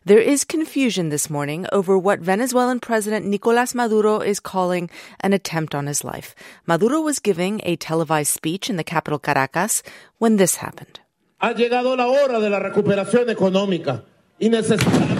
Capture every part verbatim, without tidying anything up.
There is confusion this morning over what Venezuelan President Nicolás Maduro is calling an attempt on his life. Maduro was giving a televised speech in the capital Caracas when this happened. Ha llegado la hora de la recuperación económica y necesitamos.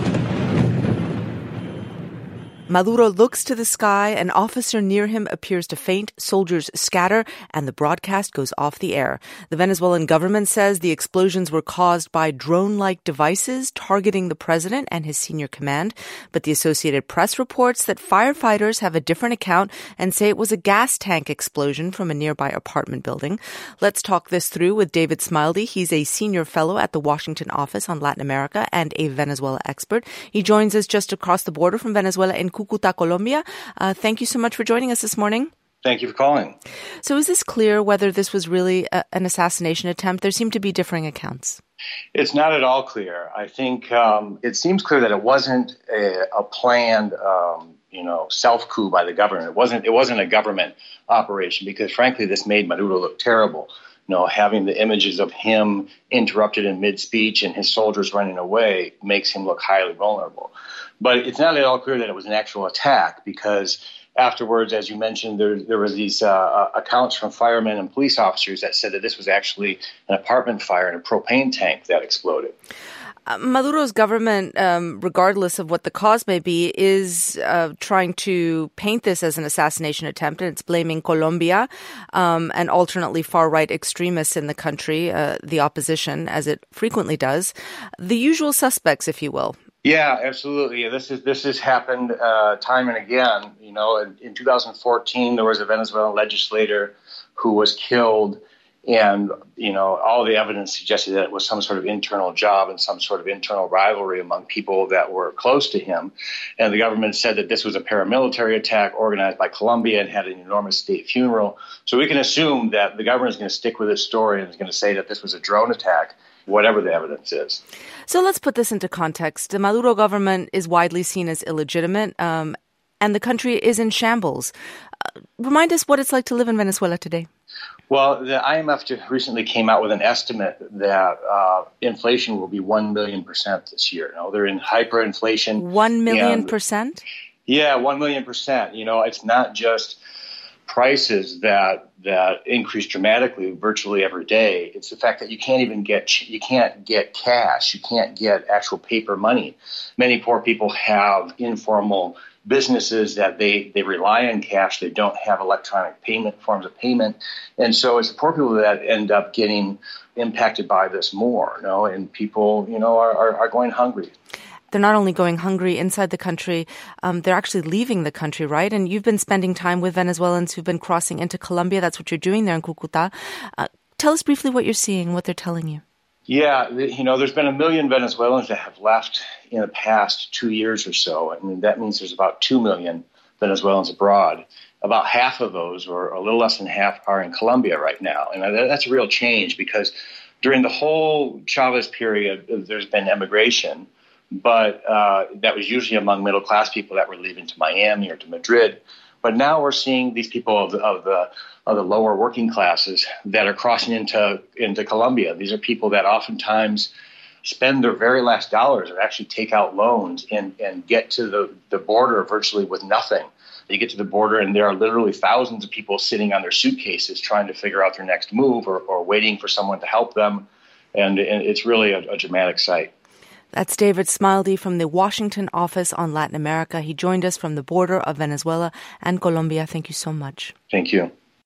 Maduro looks to the sky, an officer near him appears to faint, soldiers scatter, and the broadcast goes off the air. The Venezuelan government says the explosions were caused by drone-like devices targeting the president and his senior command, but the Associated Press reports that firefighters have a different account and say it was a gas tank explosion from a nearby apartment building. Let's talk this through with David Smildy. He's a senior fellow at the Washington office on Latin America and a Venezuela expert. He joins us just across the border from Venezuela in Cúcuta, Colombia. Uh, thank you so much for joining us this morning. Thank you for calling. So is this clear whether this was really a, an assassination attempt? There seem to be differing accounts. It's not at all clear. I think um, it seems clear that it wasn't a, a planned, um, you know, self-coup by the government. It wasn't. It wasn't a government operation because, frankly, this made Maduro look terrible. You know, having the images of him interrupted in mid-speech and his soldiers running away makes him look highly vulnerable. But it's not at all clear that it was an actual attack because afterwards, as you mentioned, there, there was these uh, accounts from firemen and police officers that said that this was actually an apartment fire in a propane tank that exploded. Uh, Maduro's government, um, regardless of what the cause may be, is uh, trying to paint this as an assassination attempt, and it's blaming Colombia um, and alternately far-right extremists in the country, uh, the opposition, as it frequently does. The usual suspects, if you will. Yeah, absolutely. This is this has happened uh, time and again. You know, in, in two thousand fourteen, there was a Venezuelan legislator who was killed. And, you know, all the evidence suggested that it was some sort of internal job and some sort of internal rivalry among people that were close to him. And the government said that this was a paramilitary attack organized by Colombia and had an enormous state funeral. So we can assume that the government is going to stick with its story and is going to say that this was a drone attack, whatever the evidence is. So let's put this into context. The Maduro government is widely seen as illegitimate, um, and the country is in shambles. Uh, remind us what it's like to live in Venezuela today. Well, the I M F recently came out with an estimate that uh, inflation will be one million percent this year. You know, they're in hyperinflation. One million and, percent? Yeah, one million percent. You know, it's not just prices that that increase dramatically virtually every day. It's the fact that you can't even get you can't get cash. You can't get actual paper money. Many poor people have informal businesses that they, they rely on cash. They don't have electronic payment forms of payment. And so it's the poor people that end up getting impacted by this more, you know, and people, you know, are, are, are going hungry. They're not only going hungry inside the country, um, they're actually leaving the country, right? And you've been spending time with Venezuelans who've been crossing into Colombia. That's what you're doing there in Cúcuta. Uh, tell us briefly what you're seeing, what they're telling you. Yeah, you know, there's been a million Venezuelans that have left in the past two years or so. I mean, that means there's about two million Venezuelans abroad. About half of those, or a little less than half, are in Colombia right now. And that's a real change because during the whole Chavez period, there's been emigration, but uh, that was usually among middle-class people that were leaving to Miami or to Madrid. But now we're seeing these people of the, of the of the lower working classes that are crossing into into Colombia. These are people that oftentimes spend their very last dollars or actually take out loans and, and get to the, the border virtually with nothing. They get to the border and there are literally thousands of people sitting on their suitcases trying to figure out their next move or, or waiting for someone to help them. And, and it's really a, a dramatic sight. That's David Smildy from the Washington office on Latin America. He joined us from the border of Venezuela and Colombia. Thank you so much. Thank you.